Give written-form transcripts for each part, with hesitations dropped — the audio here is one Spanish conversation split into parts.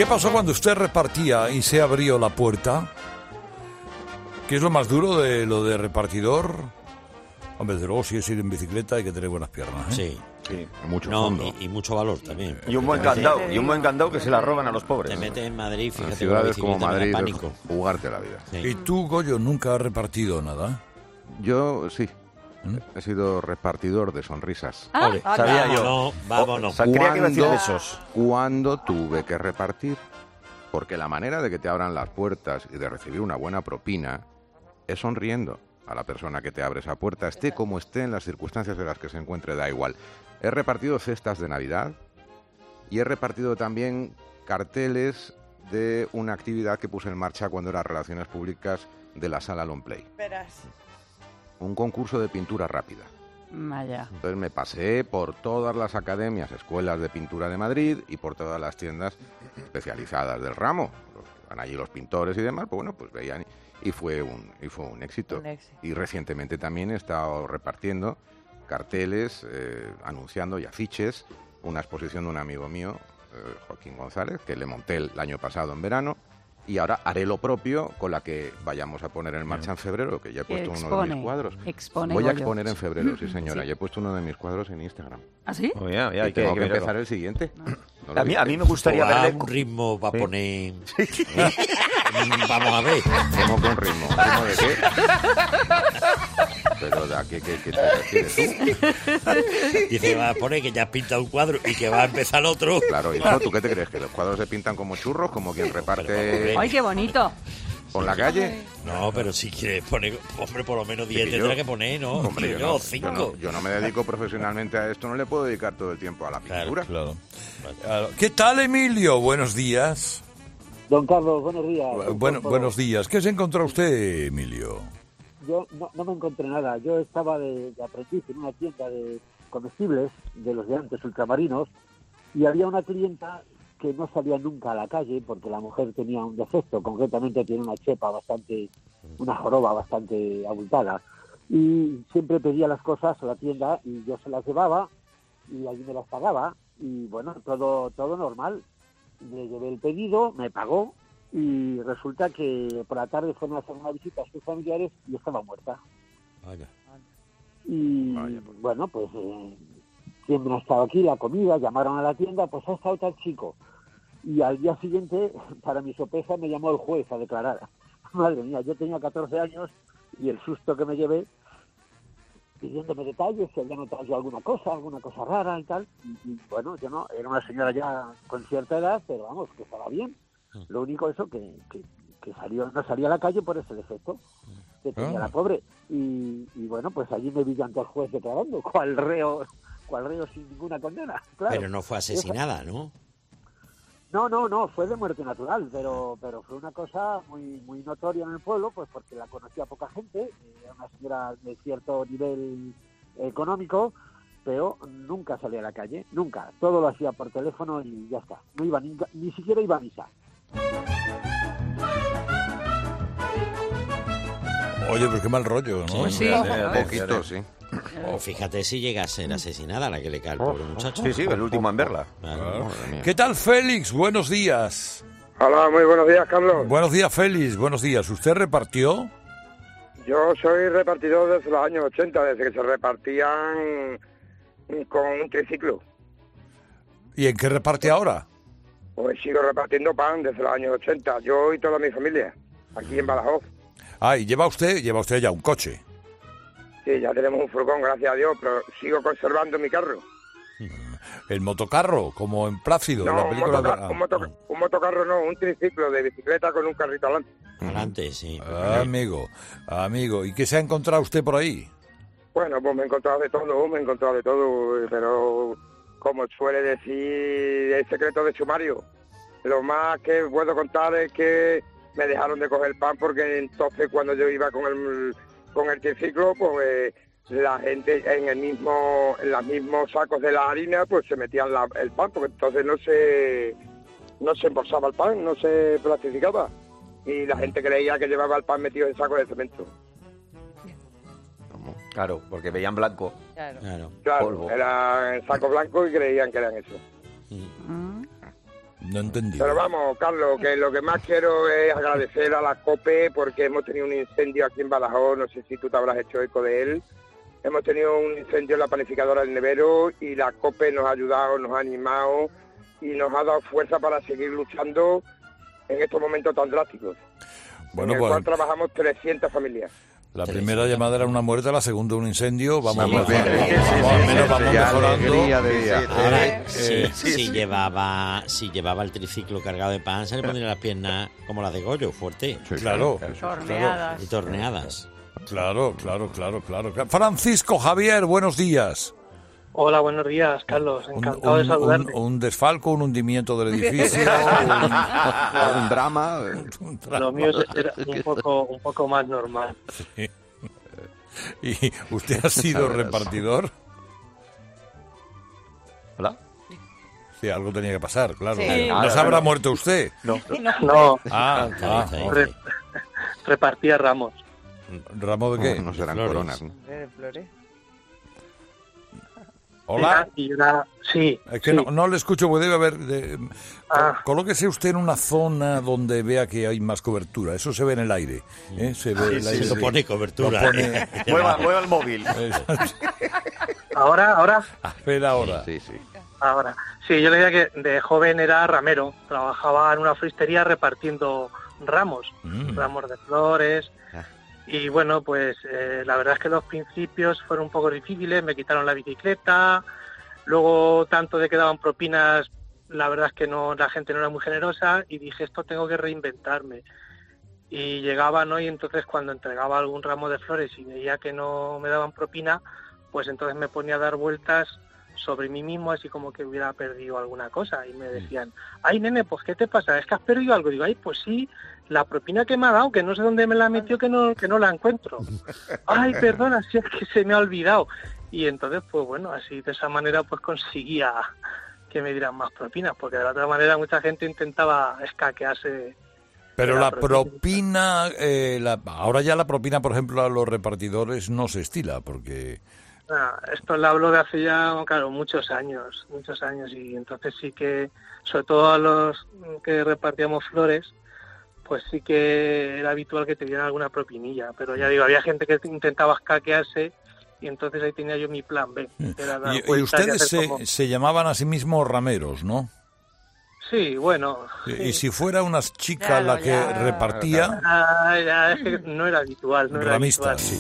¿Qué pasó cuando usted repartía y se abrió la puerta? ¿Qué es lo más duro de lo de repartidor? Hombre, desde luego, si es ir en bicicleta hay que tener buenas piernas, ¿eh? Sí, mucho fondo. Y mucho valor también. Y un buen candado, que se la roban a los pobres. Te metes en Madrid, fíjate, en ciudades como Madrid, pánico. Jugarte la vida. Sí. ¿Y tú, Goyo, nunca has repartido nada? Yo sí. He sido repartidor de sonrisas. Sabía yo. Vámonos. Creía que iba a decir besos. Cuando tuve que repartir, porque la manera de que te abran las puertas y de recibir una buena propina es sonriendo a la persona que te abre esa puerta, esté como esté en las circunstancias en las que se encuentre, da igual. He repartido cestas de Navidad y he repartido también carteles de una actividad que puse en marcha cuando era Relaciones Públicas de la Sala Longplay. Un concurso de pintura rápida. Vaya. Entonces me pasé por todas las academias, escuelas de pintura de Madrid y por todas las tiendas especializadas del ramo. Van allí los pintores y demás, pues bueno, pues veían y fue un éxito. Y recientemente también he estado repartiendo carteles, anunciando y afiches, una exposición de un amigo mío, Joaquín González, que le monté el año pasado en verano. Y ahora haré lo propio con la que vayamos a poner en marcha en febrero, que ya he puesto uno de mis cuadros. Voy a exponer en febrero, sí señora, ya he puesto uno de mis cuadros en Instagram. ¿Ah, sí? Y tengo que empezar el siguiente. No a mí me gustaría verle un ritmo para poner... Vamos a ver. ¿Cómo con ritmo? ¿Ritmo de qué? Pero ¿a qué te refieres tú? Dice, va a poner que ya has pintado un cuadro y que va a empezar otro. Claro, hijo, ¿tú qué te crees? ¿Que los cuadros se pintan como churros? Como quien reparte... ¡Ay, qué bonito! ¿Por la calle? No, pero si quieres poner... Hombre, por lo menos 10 tendrá que poner, ¿no? Hombre, yo 5. Yo no me dedico profesionalmente a esto, no le puedo dedicar todo el tiempo a la pintura. Claro. ¿Qué tal, Emilio? Buenos días. Don Carlos, buenos días. Buenos días. ¿Qué se encontró usted, Emilio? Yo no me encontré nada. Yo estaba de aprendiz en una tienda de comestibles, de los de antes, ultramarinos, y había una clienta que no salía nunca a la calle porque la mujer tenía un defecto, concretamente tiene una joroba bastante abultada, y siempre pedía las cosas a la tienda y yo se las llevaba y allí me las pagaba, y bueno, todo normal. Le llevé el pedido, me pagó, y resulta que por la tarde fueron a hacer una visita a sus familiares y estaba muerta. Vaya. Y bueno, pues siempre ha estado aquí la comida, llamaron a la tienda, pues ha estado tal chico. Y al día siguiente, para mi sorpresa, me llamó el juez a declarar. Madre mía, yo tenía 14 años y el susto que me llevé, pidiéndome detalles, si había notado yo alguna cosa rara y tal. Y bueno, yo no, era una señora ya con cierta edad, pero vamos, que estaba bien. Lo único eso que no salía a la calle por ese defecto que tenía la pobre. Y bueno, pues allí me vi ante el juez declarando, cual reo sin ninguna condena. Claro. Pero no fue asesinada, ¿no? No, fue de muerte natural, pero fue una cosa muy notoria en el pueblo, pues porque la conocía poca gente, era una señora de cierto nivel económico, pero nunca salía a la calle, nunca. Todo lo hacía por teléfono y ya está. No iba ni siquiera iba a misa. Oye, pero qué mal rollo, ¿no? Sí. Un poquito, sí. O fíjate si llega a ser asesinada la que le cae al pobre muchacho. Sí, el último en verla. Claro. ¿Qué tal, Félix? Buenos días. Hola, muy buenos días, Carlos. Buenos días, Félix. Buenos días. ¿Usted repartió? Yo soy repartidor desde los años 80, desde que se repartían con un triciclo. ¿Y en qué reparte ahora? Pues sigo repartiendo pan desde los años 80, yo y toda mi familia, aquí en Badajoz. Ah, y lleva usted ya un coche. Sí, ya tenemos un furgón, gracias a Dios, pero sigo conservando mi carro. ¿El motocarro, como en Plácido, en la película? Un motocarro no, un triciclo de bicicleta con un carrito adelante. Adelante, sí. Amigo. ¿Y qué se ha encontrado usted por ahí? Bueno, pues me he encontrado de todo, pero como suele decir el secreto de sumario, lo más que puedo contar es que me dejaron de coger pan porque entonces cuando yo iba con el triciclo, pues la gente en los mismos sacos de la harina, pues se metían el pan, porque entonces no se embolsaba el pan, no se plastificaba. Y la gente creía que llevaba el pan metido en sacos de cemento. Claro, porque veían blanco. Claro. Polvo. Era en saco blanco y creían que eran eso. No he entendido. Pero vamos, Carlos, que lo que más quiero es agradecer a la COPE porque hemos tenido un incendio aquí en Badajoz, no sé si tú te habrás hecho eco de él. Hemos tenido un incendio en la panificadora del Nevero y la COPE nos ha ayudado, nos ha animado y nos ha dado fuerza para seguir luchando en estos momentos tan drásticos. Bueno, en el pues cual trabajamos 300 familias. la primera llamada era una muerte, la segunda un incendio. Vamos, Vamos bien. al menos vamos Ya mejorando. alegría de día. Ahora, si llevaba el triciclo cargado de pan, se le pondrían las piernas como las de Goyo, fuerte. Sí, Claro, Torneadas. Y torneadas. claro. Francisco Javier, buenos días. Hola, buenos días, Carlos. Encantado de saludarte. Un desfalco, un hundimiento del edificio. Un drama. Lo mío era un poco más normal. ¿Y usted ha sido repartidor? ¿Hola? Sí, algo tenía que pasar, claro. Sí. ¿No se habrá muerto usted? No. No, Está bien. repartía ramos. ¿Ramo de qué? No serán Flores. coronas, ¿no? Hola. Y era, sí. Es que sí. no le escucho, porque debe haber... Ah. Colóquese usted en una zona donde vea que hay más cobertura. Eso se ve en el aire. Se ve el aire. Lo pone cobertura. Lo pone- Mueva el móvil. Ahora. Espera ahora. Sí, sí. Ahora. Sí, yo le decía que de joven era ramero. Trabajaba en una floristería repartiendo ramos. Ramos de flores. Y bueno, pues la verdad es que los principios fueron un poco difíciles. Me quitaron la bicicleta. Luego, tanto de que daban propinas, la verdad es que no, la gente no era muy generosa. Y dije, esto tengo que reinventarme. Y llegaba, ¿no? Y entonces cuando entregaba algún ramo de flores y veía que no me daban propina, pues entonces me ponía a dar vueltas sobre mí mismo, así como que hubiera perdido alguna cosa. Y me decían, ay, nene, pues ¿qué te pasa? ¿Es que has perdido algo? Digo, ay, pues sí, la propina que me ha dado, que no sé dónde me la metió, que no la encuentro. Ay, perdona, si es que se me ha olvidado. Y entonces, pues bueno, así de esa manera pues conseguía que me dieran más propinas, porque de la otra manera mucha gente intentaba escaquearse. Pero de la propina, ahora ya la propina, por ejemplo, a los repartidores no se estila, porque... Esto lo hablo de hace ya, claro, muchos años, y entonces sí que, sobre todo a los que repartíamos flores, pues sí que era habitual que te dieran alguna propinilla, pero ya digo, había gente que intentaba escaquearse y entonces ahí tenía yo mi plan B. Que era dar Y vueltas ustedes hacer como... se llamaban a sí mismos rameros, ¿no? Sí, bueno. Y si fuera una chica Claro, la que ya. repartía, Ya, es que no era habitual, no era ramista, habitual.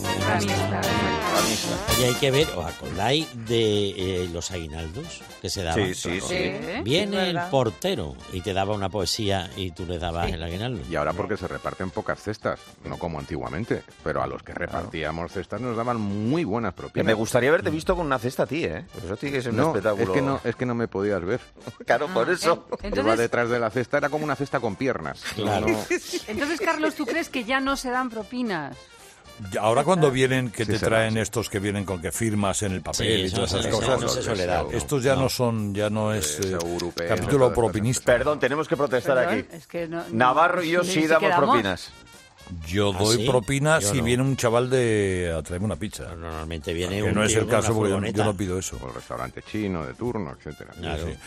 sí. Oye, hay que ver, ¿os acordáis de los aguinaldos que se daban? Sí. Viene es el verdad. portero y te daba una poesía y tú le dabas el aguinaldo. Y ahora porque se reparten pocas cestas, no como antiguamente, pero a los que repartíamos cestas nos daban muy buenas Que propinas. me gustaría haberte visto con una cesta a ti, ¿eh? Pues eso tiene que ser un No, espectáculo. es que no me podías ver. Claro, por eso. Iba Entonces, detrás de la cesta, era como una cesta con piernas. Claro. No, entonces, Carlos, ¿tú crees que ya no se dan propinas? Ahora cuando vienen, que Sí, te será, traen sí. estos que vienen con que firmas en el papel Sí, y eso todas no esas se- cosas, no se suele dar, no. estos ya no es Ese europeo, capítulo todas estas propinista. Perdón, tenemos que protestar Perdón, aquí. es que no- Navarro y yo ni sí siquiera damos propinas. Yo doy ¿sí? propinas Yo si no. viene un chaval a traerme una pizza. Normalmente viene Que un no es tío el con una caso porque yo furgoneta. no pido eso. o el restaurante chino de turno, etcétera. Claro. Sí.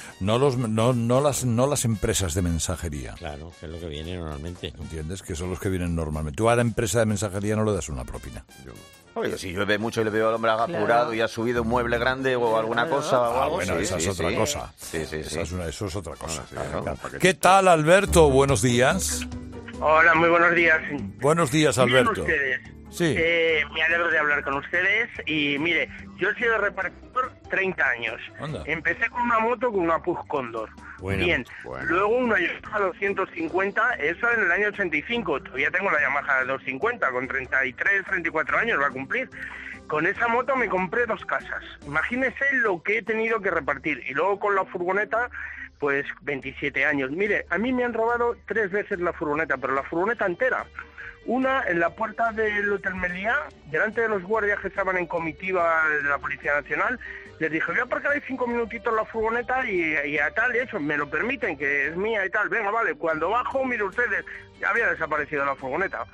No las empresas de mensajería. Claro, que es lo que viene normalmente. ¿Entiendes? Que son los que vienen normalmente. Tú a la empresa de mensajería no le das una propina. Oye, si llueve mucho y le veo al hombre apurado Claro. y ha subido un mueble grande o alguna cosa o algo. Bueno, sí, esa sí, es otra sí. cosa. Sí. Eso es otra cosa. Claro. ¿Qué tal, Alberto? Buenos días. Hola, muy buenos días. Buenos días, Miren Alberto. ustedes, Sí. me alegro de hablar con ustedes y mire, yo he sido repartidor 30 años. Anda. Empecé con una moto con una Puch Condor. Bueno, Bien, bueno. luego una Yamaha 250, eso en el año 85. Todavía tengo la Yamaha 250, con 33, 34 años va a cumplir. Con esa moto me compré 2 casas. Imagínese lo que he tenido que repartir. Y luego con la furgoneta, pues 27 años. Mire, a mí me han robado 3 veces la furgoneta, pero la furgoneta entera. Una en la puerta del Hotel Meliá, delante de los guardias que estaban en comitiva de la Policía Nacional. Les dije, voy a aparcar ahí 5 minutitos la furgoneta y a tal y eso, me lo permiten, que es mía y tal. Venga, vale, cuando bajo, mire ustedes, ya había desaparecido la furgoneta.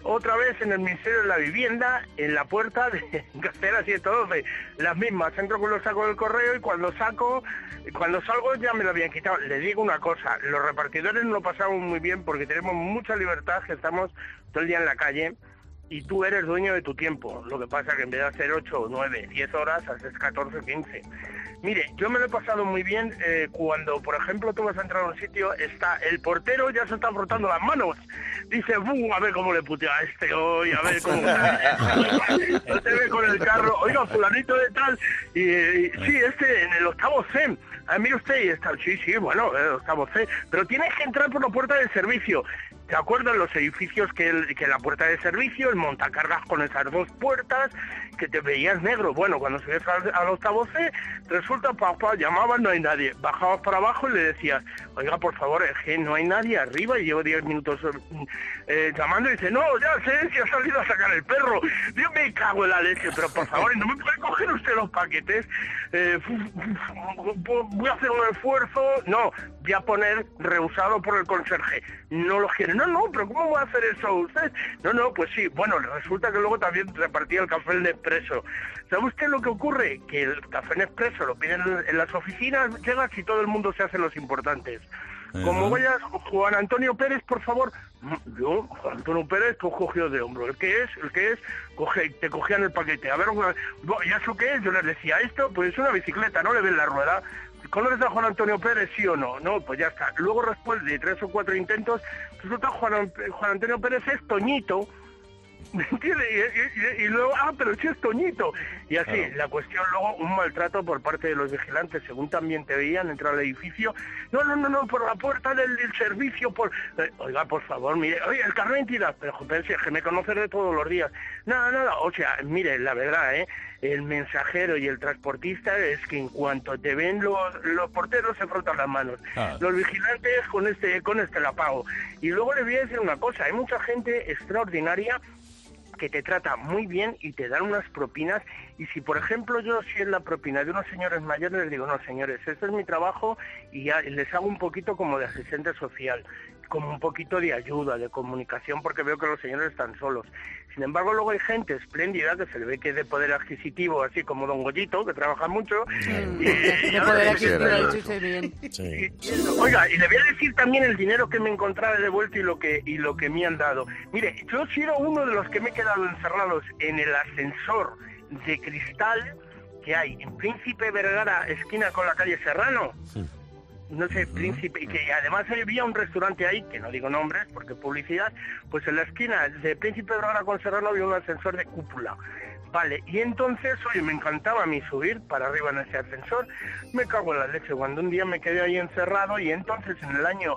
otra vez en el Ministerio de la Vivienda, en la puerta de Castela 112, las mismas. Entro con los sacos del correo y cuando salgo ya me lo habían quitado. Le digo una cosa, los repartidores no lo pasamos muy bien porque tenemos mucha libertad, que estamos todo el día en la calle y tú eres dueño de tu tiempo. Lo que pasa que en vez de hacer 8, 9, 10 horas, haces 14, 15. Mire, yo me lo he pasado muy bien cuando, por ejemplo, tú vas a entrar a un sitio, está el portero, ya se está frotando las manos. Dice, a ver cómo le putea a este hoy, a ver cómo no te ve con el carro. Oiga, fulanito de tal, y sí, en el octavo C. Mire usted, y está, sí, bueno, el octavo C. Pero tienes que entrar por la puerta de servicio. ¿Te acuerdas los edificios que la puerta de servicio, el montacargas con esas dos puertas, que te veías negro? Bueno, cuando subías al octavo C, resulta, papá, llamabas, no hay nadie. Bajabas para abajo y le decías, oiga, por favor, es que no hay nadie arriba, y llevo 10 minutos llamando, y dice, no, ya sé, si ha salido a sacar el perro. Yo me cago en la leche, pero por favor, ¿no me puede coger usted los paquetes? Voy a hacer un esfuerzo. No, voy a poner rehusado por el conserje. No lo quiere. No, pero ¿cómo va a hacer eso usted? No, pues sí. Bueno, resulta que luego también repartía el café Nespresso. ¿Sabe usted lo que ocurre? Que el café Nespresso lo piden en las oficinas, llegas y todo el mundo se hace los importantes. Como vayas, Juan Antonio Pérez, por favor. Yo, Juan Antonio Pérez, pues cogió de hombro. El que es, te cogían el paquete. A ver, ¿y eso qué es? Yo les decía, esto, pues es una bicicleta, ¿no le ven la rueda? ¿Conoces a Juan Antonio Pérez, sí o no? No, pues ya está. Luego, después de 3 o 4 intentos, resulta Juan Antonio Pérez es Toñito. ¿Me entiendes? Y luego, pero sí es Toñito. Y así, claro. La cuestión luego, un maltrato por parte de los vigilantes, según también te veían entrar al edificio. No, por la puerta del servicio, oiga, por favor, mire, oye, el carnet de identidad, pero joder, si es que me conoces de todos los días. Nada, o sea, mire, la verdad, el mensajero y el transportista es que en cuanto te ven los porteros se frotan las manos. Los vigilantes con este la pago. Y luego les voy a decir una cosa, hay mucha gente extraordinaria que te trata muy bien y te dan unas propinas, y si por ejemplo yo, si es la propina de unos señores mayores, les digo, no señores, este es mi trabajo, y ya les hago un poquito como de asistente social, como un poquito de ayuda, de comunicación, porque veo que los señores están solos. Sin embargo, luego hay gente espléndida que se le ve que es de poder adquisitivo, así como Don Goyito, que trabaja mucho. De poder adquisitivo, bien. Sí. Oiga, y le voy a decir también el dinero que me he encontrado de vuelta y lo que me han dado. Mire, yo he sido uno de los que me he quedado encerrados en el ascensor de cristal que hay en Príncipe Vergara, esquina con la calle Serrano. No sé, Príncipe, y que además había un restaurante ahí, que no digo nombres porque publicidad, pues en la esquina de Príncipe Vergara con Serrano había un ascensor de cúpula. Vale, y entonces, oye, me encantaba a mí subir para arriba en ese ascensor, me cago en la leche, cuando un día me quedé ahí encerrado, y entonces en el año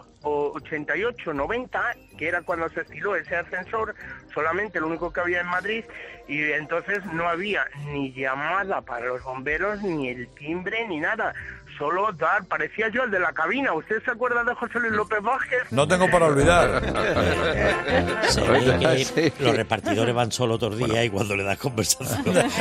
88, 90, que era cuando se estiló ese ascensor, solamente lo único que había en Madrid, y entonces no había ni llamada para los bomberos, ni el timbre, ni nada. Solo parecía yo el de la cabina. ¿Usted se acuerda de José Luis López Vázquez? No tengo para olvidar. Se ve que los repartidores van solo todo el día y cuando le das conversación.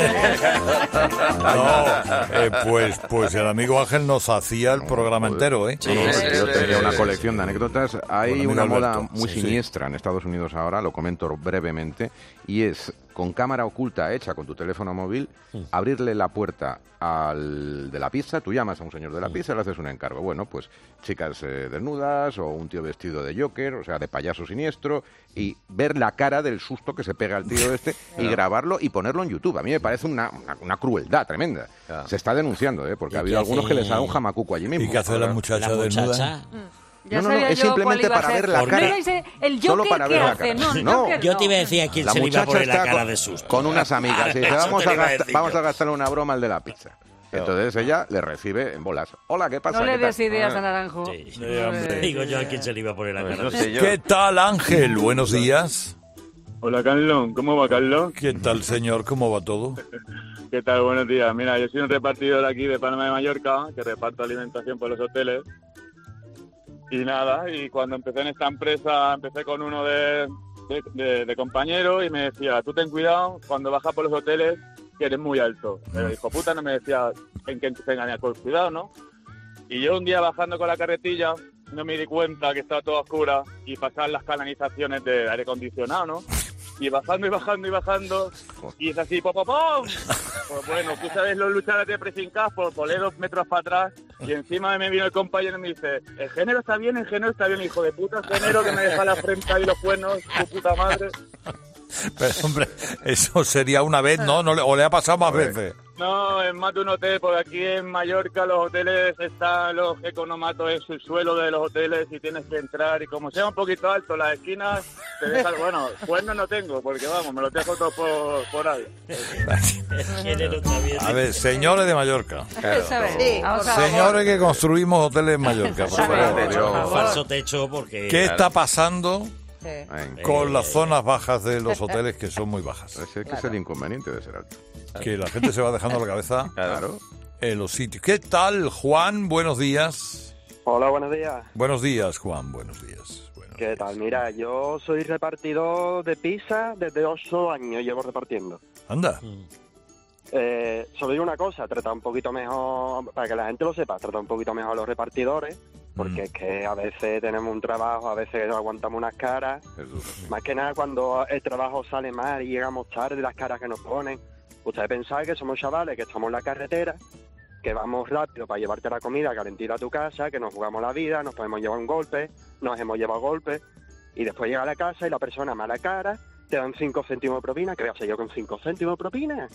Pues el amigo Ángel nos hacía el programa entero, ¿eh? Sí, yo tenía una colección de anécdotas. Hay una moda muy siniestra en Estados Unidos ahora, lo comento brevemente, y es con cámara oculta hecha con tu teléfono móvil, abrirle la puerta al de la pizza, tú llamas a un señor de la pizza y le haces un encargo. Bueno, pues chicas desnudas o un tío vestido de Joker, o sea, de payaso siniestro, y ver la cara del susto que se pega al tío y grabarlo y ponerlo en YouTube. A mí me parece una crueldad tremenda. Se está denunciando, porque ha habido algunos que les ha dado un jamacuco allí mismo. ¿Y qué hace la muchacha desnuda? No, es simplemente para ver la cara. El Joker, solo para ver la cara. No, yo te iba a decir a quién se le iba a poner la cara de susto. Con unas amigas. Y dice, vamos a gastarle una broma al de la pizza. Entonces ella le recibe en bolas. Hola, ¿qué pasa? No le des ideas a Naranjo. Digo yo a quién se le iba a poner la cara. ¿Qué tal, Ángel? Buenos días. Hola, Carlos. ¿Cómo va, Carlos? ¿Qué tal, señor? ¿Cómo va todo? ¿Qué tal? Buenos días. Mira, yo soy un repartidor aquí de Palma de Mallorca, que reparto alimentación por los hoteles. Y nada, y cuando empecé en esta empresa, empecé con uno de compañeros y me decía, tú ten cuidado cuando bajas por los hoteles, que eres muy alto. Pero hijo puta no me decía en qué te engañas con cuidado, ¿no? Y yo un día bajando con la carretilla, no me di cuenta que estaba toda oscura y pasaban las canalizaciones de aire acondicionado, ¿no? y bajando y bajando y bajando, y es así, ¡pom, pom, pom! Pues bueno, tú sabes los luchadores de pressing cast, por poner 2 metros para atrás, y encima me vino el compañero y me dice, el género está bien, hijo de puta, género que me deja la frente y los cuernos, tu puta madre. Pero, hombre, eso sería una vez, ¿no? ¿O le ha pasado más veces? No, es más de un hotel, porque aquí en Mallorca los hoteles están los economatos en el suelo de los hoteles y tienes que entrar, y como sea un poquito alto las esquinas, te dejan, bueno, cuernos no tengo, porque vamos, me los dejo todos por ahí. A ver, señores de Mallorca. Claro. Sí, señores que construimos hoteles en Mallorca, por favor. Falso techo, porque... ¿Qué está pasando con las zonas bajas de los hoteles, que son muy bajas? Ese que es el inconveniente de ser alto. Que la gente se va dejando la cabeza en los sitios. ¿Qué tal, Juan? Buenos días. Hola, buenos días. Buenos días, Juan. Buenos días. ¿Qué tal? Mira, yo soy repartidor de pizza desde 8 años, llevo repartiendo. Anda. Solo digo una cosa, trata un poquito mejor, para que la gente lo sepa, trata un poquito mejor a los repartidores, porque es que a veces tenemos un trabajo, a veces aguantamos unas caras. Más que nada cuando el trabajo sale mal y llegamos tarde, las caras que nos ponen. Ustedes pensáis que somos chavales, que estamos en la carretera, que vamos rápido para llevarte la comida calentita a tu casa, que nos jugamos la vida, nos podemos llevar un golpe, nos hemos llevado golpes, y después llega a la casa y la persona mala cara, te dan 5 céntimos de propina. ¿Qué voy a hacer yo con 5 céntimos de propina?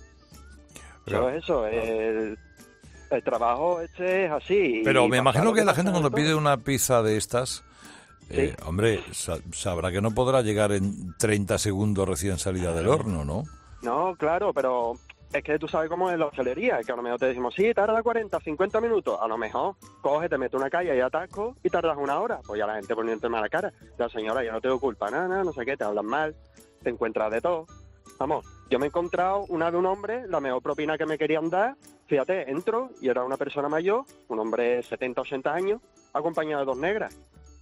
Pero eso, el trabajo este es así. Pero me imagino que la gente cuando pide una pizza de estas, hombre, sabrá que no podrá llegar en 30 segundos recién salida del horno, ¿no? No, claro, pero es que tú sabes cómo es la hostelería, que a lo mejor te decimos, sí, tarda 40, 50 minutos. A lo mejor coge, te mete una calle y atasco y tardas 1 hora. Pues ya la gente poniéndote mala cara. La señora, yo no tengo culpa, nada, no sé qué, te hablan mal, te encuentras de todo. Vamos, yo me he encontrado una de un hombre, la mejor propina que me querían dar. Fíjate, entro y era una persona mayor, un hombre de 70, 80 años, acompañado de 2 negras.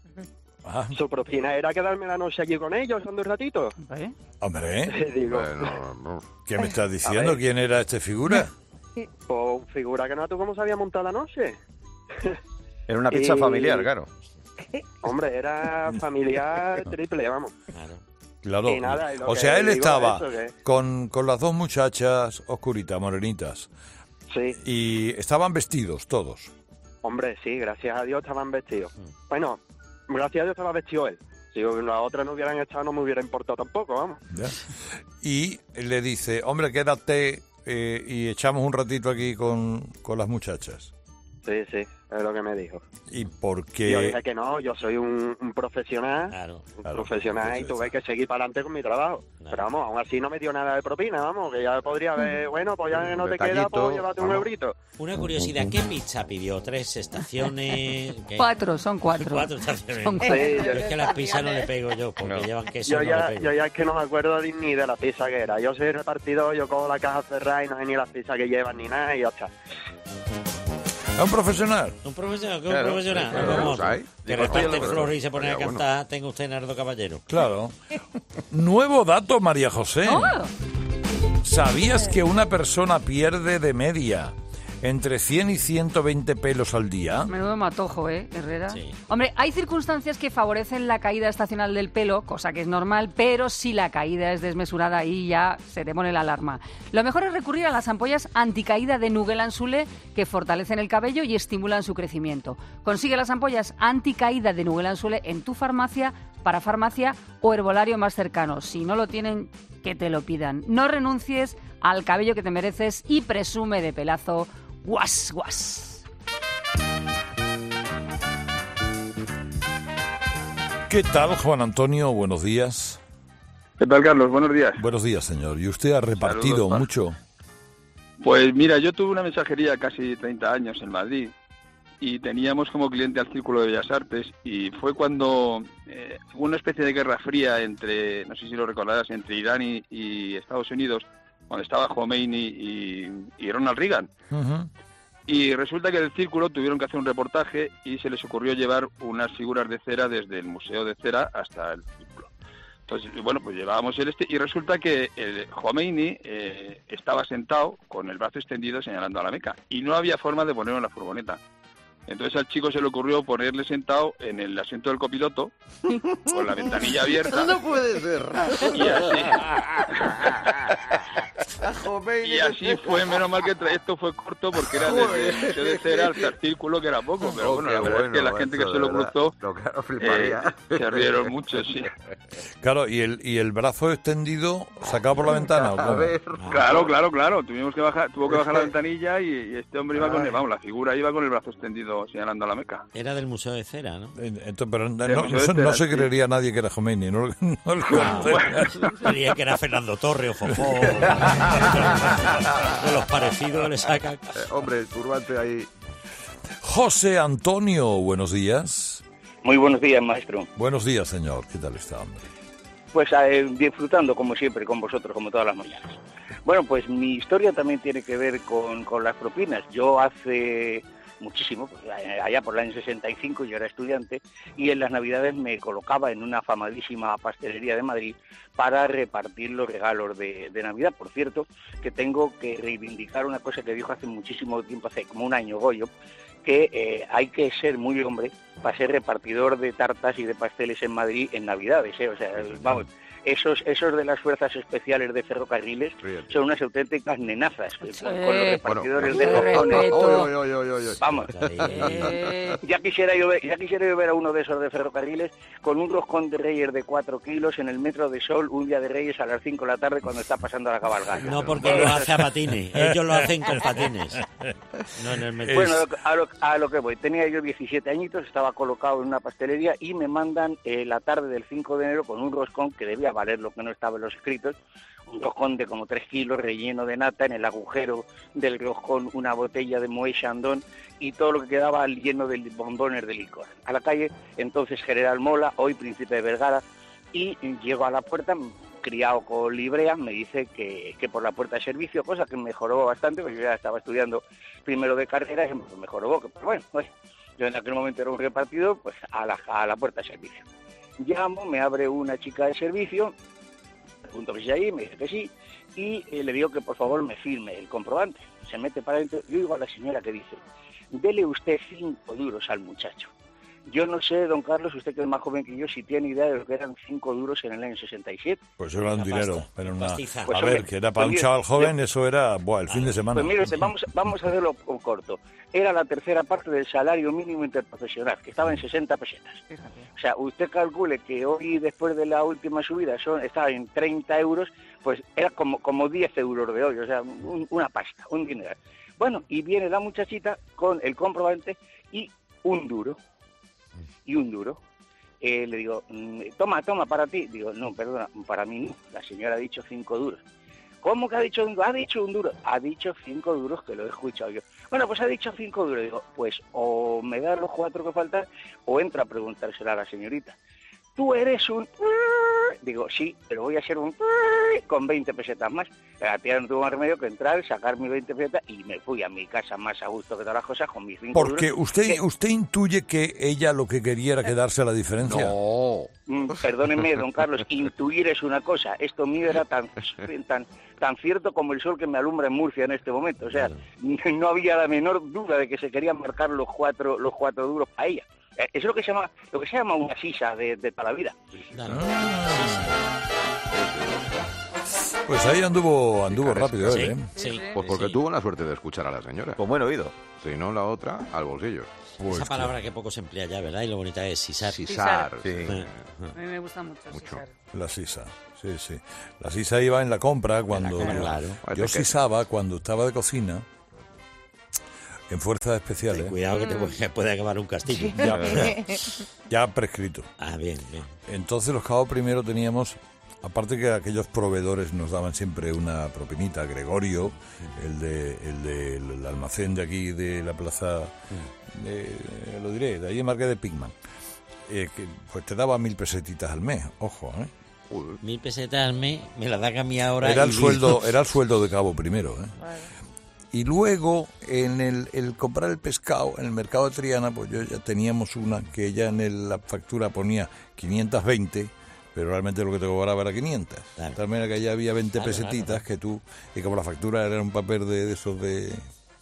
Su propina era quedarme la noche allí con ellos, echando un ratito. Hombre, digo, ¿qué me estás diciendo? ¿Quién era este figura? Pues figura que no, ¿tú cómo se había montado la noche? Era una pizza familiar, claro. Hombre, era familiar triple, vamos. Claro. Y nada, O sea, él estaba eso, que... con las 2 muchachas oscuritas, morenitas. Sí. Y estaban vestidos todos. Hombre, sí, gracias a Dios estaban vestidos. Bueno, gracias a Dios estaba vestido él. Si las otras no hubieran estado, no me hubiera importado tampoco, vamos. ¿Ya? Y le dice, hombre, quédate y echamos un ratito aquí con las muchachas. Sí, sí, es lo que me dijo. ¿Y por qué? Yo dije que no, yo soy un profesional, profesional, y tuve que seguir para adelante con mi trabajo. Pero vamos, aún así no me dio nada de propina, vamos, que ya podría haber, bueno, pues ya que no te queda, pues llévate un eurito. Una curiosidad, ¿qué pizza pidió? ¿3 estaciones? ¿Qué? 4, son 4. 4 estaciones. Son 4. Sí, Es que las pizzas no le pego yo, porque llevan queso. Yo ya es que no me acuerdo ni de la pizza que era. Yo soy repartidor, yo cojo la caja cerrada y no sé ni las pizzas que llevan ni nada y ya está. ¿Es un profesional? Un profesional, ¿qué es un profesional? Vamos, que reparte flores y se pone a cantar, tenga usted Nardo Caballero. Claro. Nuevo dato, María José. ¿Sabías que una persona pierde de media entre 100 y 120 pelos al día? Menudo matojo, Herrera? Sí. Hombre, hay circunstancias que favorecen la caída estacional del pelo, cosa que es normal, pero si la caída es desmesurada, ahí ya se te pone la alarma. Lo mejor es recurrir a las ampollas anticaída de Nugelan-Sule, que fortalecen el cabello y estimulan su crecimiento. Consigue las ampollas anticaída de Nugelan-Sule en tu farmacia, parafarmacia o herbolario más cercano. Si no lo tienen, que te lo pidan. No renuncies al cabello que te mereces y presume de pelazo. ¡Guas, guas! ¿Qué tal, Juan Antonio? Buenos días. ¿Qué tal, Carlos? Buenos días. Buenos días, señor. ¿Y usted ha repartido Saludos, mucho? Pues mira, yo tuve una mensajería casi 30 años en Madrid y teníamos como cliente al Círculo de Bellas Artes y fue cuando hubo una especie de guerra fría entre, no sé si lo recordarás, entre Irán y Estados Unidos, cuando estaba Khomeini y Ronald Reagan. Uh-huh. Y resulta que del Círculo tuvieron que hacer un reportaje y se les ocurrió llevar unas figuras de cera desde el Museo de Cera hasta el Círculo. Entonces, bueno, pues llevábamos y resulta que el Khomeini estaba sentado con el brazo extendido señalando a la Meca y no había forma de ponerlo en la furgoneta. Entonces al chico se le ocurrió ponerle sentado en el asiento del copiloto, con la ventanilla abierta. No puede ser. Y así fue, menos mal que el trayecto fue corto porque era de Cera al Círculo, que era poco, pero bueno, la verdad es que la gente que se lo cruzó se rieron mucho, sí. Claro, ¿y el brazo extendido sacado por la ventana? ¿O cómo? Claro, tuvo que bajar la ventanilla y este hombre iba con la figura iba con el brazo extendido señalando a la Meca. Era del Museo de Cera, ¿no? Entonces, pero no se creería nadie que era Khomeini, ¿no? Creía que era Fernando Torre o Fofó. De los parecidos le sacan. Hombre, el turbante ahí. José Antonio, buenos días. Muy buenos días, maestro. Buenos días, señor. ¿Qué tal está, hombre? Pues disfrutando, como siempre, con vosotros, como todas las mañanas. Bueno, pues mi historia también tiene que ver con las propinas. Yo hace muchísimo, pues, allá por el año 65, yo era estudiante, y en las Navidades me colocaba en una famadísima pastelería de Madrid para repartir los regalos de Navidad. Por cierto, que tengo que reivindicar una cosa que dijo hace muchísimo tiempo, hace como un año, Goyo, que hay que ser muy hombre para ser repartidor de tartas y de pasteles en Madrid en Navidades, O sea, vamos, esos de las fuerzas especiales de ferrocarriles son unas auténticas nenazas con los repartidores de roscones. Vamos, ya quisiera yo ver a uno de esos de ferrocarriles con un roscón de Reyes de 4 kilos en el Metro de Sol un día de Reyes a las 5 de la tarde cuando está pasando la cabalgata. No, porque lo hace a patines, ellos lo hacen con patines, no en el metro. Bueno, a lo que voy, tenía yo 17 añitos, estaba colocado en una pastelería y me mandan la tarde del 5 de enero con un roscón que debía valer lo que no estaba en los escritos, un roscón de como 3 kilos relleno de nata, en el agujero del roscón una botella de Moët Chandon y todo lo que quedaba lleno de bombones de licor. A la calle, entonces General Mola, hoy Príncipe de Vergara, y llego a la puerta, criado con librea, me dice que por la puerta de servicio, cosa que mejoró bastante, porque yo ya estaba estudiando primero de carrera y me mejoró, pero bueno, yo en aquel momento era un repartidor, pues a la puerta de servicio. Llamo, me abre una chica de servicio, pregunto que si ahí, me dice que sí, y le digo que por favor me firme el comprobante. Se mete para adentro, yo digo a la señora que dice, dele usted 5 duros al muchacho. Yo no sé, don Carlos, usted que es más joven que yo, si tiene idea de lo que eran 5 duros en el año 67. Pues era un dinero, era una... Pues, a ver, que era para un chaval joven, eso era el fin de semana. Pues mire, vamos a hacerlo corto. Era la tercera parte del salario mínimo interprofesional, que estaba en 60 pesetas. O sea, usted calcule que hoy, después de la última subida, estaba en 30 euros, pues era como 10 euros de hoy, o sea, una pasta, un dinero. Bueno, y viene la muchachita con el comprobante y un duro. Le digo, toma, para ti. Digo, no, perdona, para mí no. La señora ha dicho 5 duros. ¿Cómo que ha dicho un duro? Ha dicho un duro. Ha dicho 5 duros, que lo he escuchado yo. Bueno, pues ha dicho 5 duros. Digo, pues o me da los 4 que faltan o entra a preguntársela a la señorita. Tú eres un... Digo, sí, pero voy a ser un... con 20 pesetas más. La tía no tuvo más remedio que entrar, sacar mis 20 pesetas y me fui a mi casa más a gusto que todas las cosas con mis 5 Porque duros. usted intuye que ella lo que quería era quedarse a la diferencia. No. Perdóneme, don Carlos, intuir es una cosa. Esto mío era tan cierto como el sol que me alumbra en Murcia en este momento. O sea, no había la menor duda de que se querían marcar los cuatro duros para ella. Es lo que se llama una sisa de toda la vida. Pues ahí anduvo rápido él, ¿eh? Sí. Pues porque tuvo la suerte de escuchar a la señora. Con buen oído. Si no, la otra, al bolsillo. Esa palabra que poco se emplea ya, ¿verdad? Y lo bonita es sisar. Sisar, sí. A mí me gusta mucho. Sisar. La sisa, sí. La sisa iba en la compra cuando... Claro. Yo sisaba cuando estaba de cocina en fuerzas especiales. Cuidado que te puede acabar un castillo. Ya prescrito. Ah, bien. Entonces los cabos primero teníamos, aparte que aquellos proveedores nos daban siempre una propinita, Gregorio, el del almacén de aquí de la plaza, lo diré, de ahí en Marqués de Pigman, que pues te daba 1.000 pesetitas al mes, ojo, 1.000 pesetas al mes, me la dan a mí ahora. Era el sueldo de cabo primero, Vale. Y luego, en el comprar el pescado, en el mercado de Triana, pues yo ya teníamos una que ya en la factura ponía 520, pero realmente lo que te cobraba era 500. Claro. De tal manera que ya había 20 pesetitas que tú, y como la factura era un papel de esos de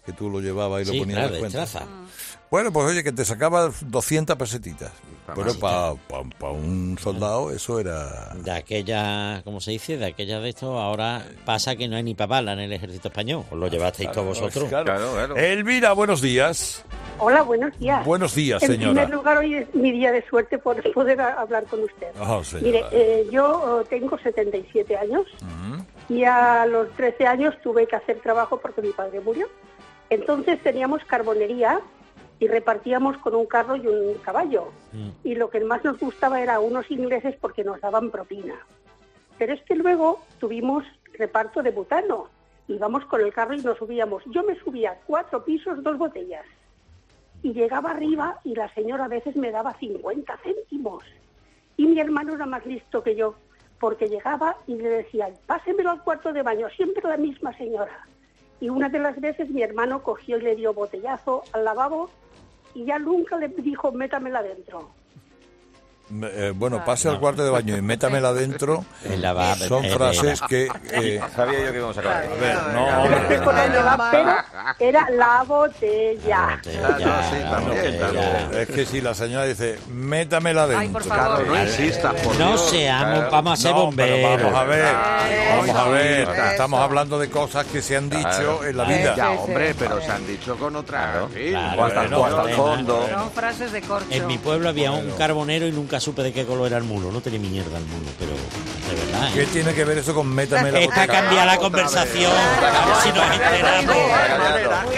que tú lo llevabas y Sí, lo ponías claro, en la de cuenta. traza. Bueno, pues oye, que te sacaba 200 pesetitas. Pero para un soldado eso era... De aquella, ¿cómo se dice? De aquella de esto, ahora pasa que no hay ni para bala en el ejército español. ¿Os lo llevasteis todos vosotros? Claro. Elvira, buenos días. Hola, buenos días. Buenos días, En señora. primer lugar, hoy es mi día de suerte por poder hablar con usted. Oh, señora. Mire, yo tengo 77 años y a los 13 años tuve que hacer trabajo porque mi padre murió. Entonces teníamos carbonería y repartíamos con un carro y un caballo. Y lo que más nos gustaba era unos ingleses porque nos daban propina. Pero es que luego tuvimos reparto de butano. Íbamos con el carro y nos subíamos. Yo me subía 4 pisos, 2 botellas. Y llegaba arriba y la señora a veces me daba 50 céntimos. Y mi hermano era más listo que yo, porque llegaba y le decía, pásemelo al cuarto de baño, siempre la misma señora. Y una de las veces mi hermano cogió y le dio botellazo al lavabo y ya nunca le dijo, métamela dentro. Bueno, pase al cuarto de baño y métamela dentro. Son frases que... Sabía yo que íbamos a acabar. A ver, no, No sé por dónde va, pero era la botella. Es que si la señora dice, métamela dentro. Ay, por favor. Claro, no insistas, por No Dios. seamos, vamos a ser No, pero bomberos. vamos a ver, Eso. estamos hablando de cosas que se han dicho en la vida. Ya, hombre, pero se han dicho con otra... en fin. Claro, O hasta el fondo. Son frases de corcho. En mi pueblo había un carbonero y nunca supe de qué color era el mulo. No tenía ni mierda el mulo, pero de verdad. ¿Qué tiene que ver eso con métame la Es para botella? cambiar la conversación, a ver si nos enteramos.